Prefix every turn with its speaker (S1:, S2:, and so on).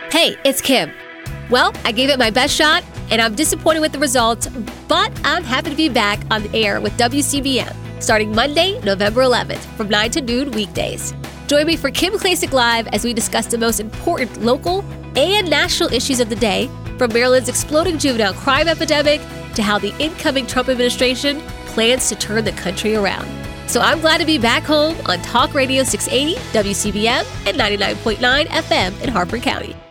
S1: Hey, it's Kim. Well, I gave it my best shot, and I'm disappointed with the results, but I'm happy to be back on the air with WCBM starting Monday, November 11th from 9 to noon weekdays. Join me for Kim Klacik Live as we discuss the most important local and national issues of the day, from Maryland's exploding juvenile crime epidemic to how the incoming Trump administration plans to turn the country around. So I'm glad to be back home on Talk Radio 680, WCBM, and 99.9 FM in Harper County.